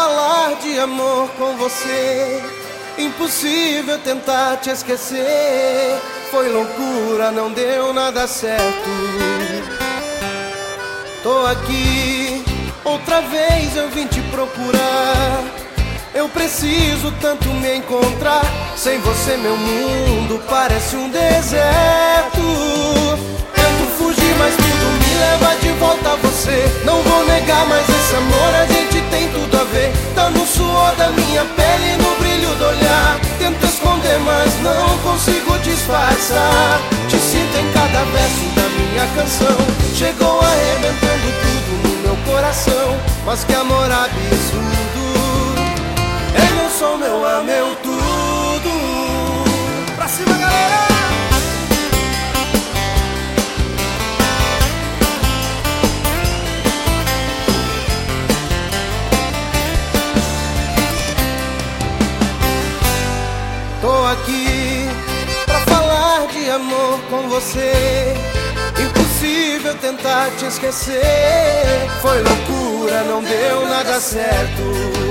falar de amor com você. Impossível tentar te esquecer. Foi loucura, não deu nada certo. Tô aqui, outra vez eu vim te procurar. Eu preciso tanto me encontrar. Sem você meu mundo parece um deserto. Tento fugir, mas tudo me leva de volta a você. Não vou negar, mas esse amor a gente tem tudo a ver. Tá no suor da minha pele, no brilho do olhar. Tento esconder, mas não consigo disfarçar. Te sinto em cada verso da minha canção. Chegou arrebentando tudo no meu coração. Mas que amor absurdo. Ele não sou meu, é meu tudo. Pra cima, galera! Tô aqui pra falar de amor com você. Impossível tentar te esquecer. Foi loucura, não deu nada certo.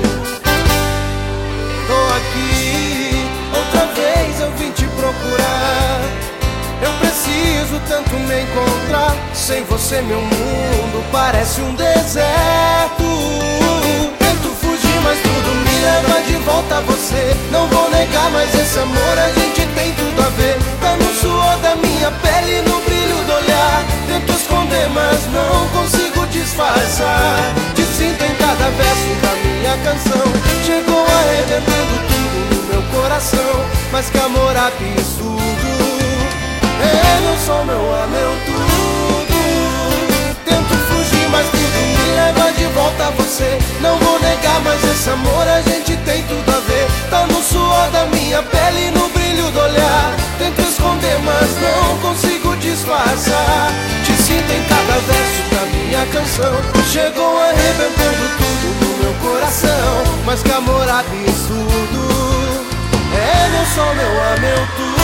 Tô aqui, outra vez eu vim te procurar. Eu preciso tanto me encontrar. Sem você meu mundo parece um deserto. Tento fugir, mas tudo me leva de volta a você. Não vou negar, mas esse amor a gente tem tudo a ver. Tá no suor da minha pele, no brilho do olhar. Tento esconder, mas não consigo disfarçar. Te sinto em cada verso da minha canção. Chegou arrebentando tudo no meu coração. Mas que amor absurdo. Eu não sou meu, é meu tudo. Tento fugir, mas tudo me leva de volta a você. Não vou negar, mas esse amor a gente tem tudo a ver. Tá no suor da minha pele, no brilho do olhar. Tento esconder, mas não consigo disfarçar. Te sinto em cada verso da minha canção. Chegou arrebentando tudo no meu coração. Mas que amor absurdo. É, não sou meu, é meu tudo.